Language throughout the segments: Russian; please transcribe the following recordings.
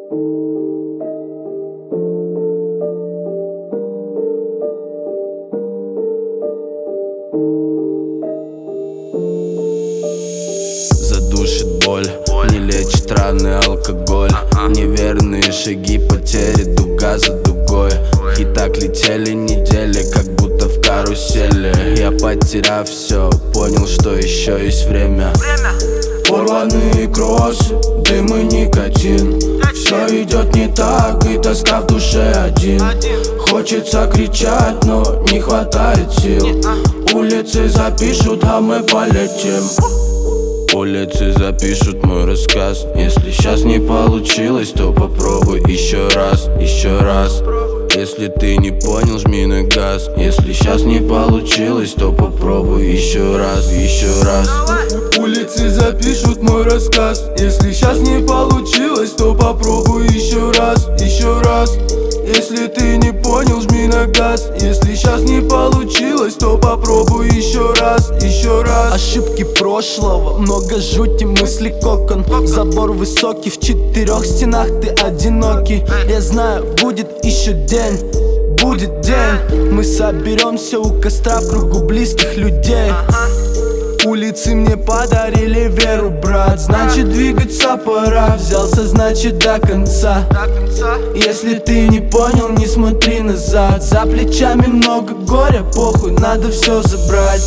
Задушит боль, не лечит раны алкоголь. Неверные шаги, потери дуга за дугой. И так летели недели, как будто в карусели. Я, потеряв все, понял, что еще есть время. Порванные кроссы, дым и никотин. Все идет не так, и тоска в душе один. Хочется кричать, но не хватает сил. Улицы запишут, а мы полетим. Улицы запишут мой рассказ. Если сейчас не получилось, то попробуй еще раз, еще раз. Если ты не понял, жми на газ. Если сейчас не получилось, то попробуй еще раз, еще раз. Улицы запишут мой рассказ. Если сейчас не получилось, то попробуй еще раз, еще раз. Если ты не понял, жми на газ. Если сейчас не получилось, то попробуй еще раз, еще раз. Ошибки прошлого, много жути, мысли кокон. Забор высокий, в 4 стенах ты одинокий. Я знаю, будет еще день, будет день. Мы соберемся у костра в кругу близких людей. Улицы мне подарили веру, брат. Значит, двигаться пора. Взялся, значит, до конца. Если ты не понял, не смотри назад. За плечами много горя, похуй, надо все забрать.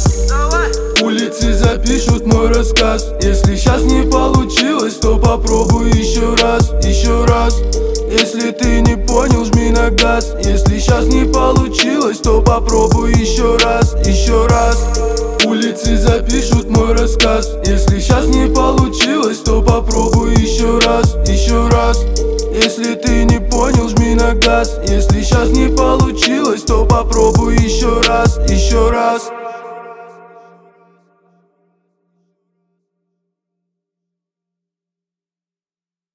Улицы запишут мой рассказ. Если сейчас не получилось, то попробуй еще раз, еще раз. Если ты не понял, жми на газ. Если сейчас не получилось, то попробуй еще раз, еще раз. Улицы запишут мой рассказ. Если сейчас не получилось, то попробуй еще раз, еще раз. Если ты не понял, жми на газ. Если сейчас не получилось, то попробуй еще раз, еще раз.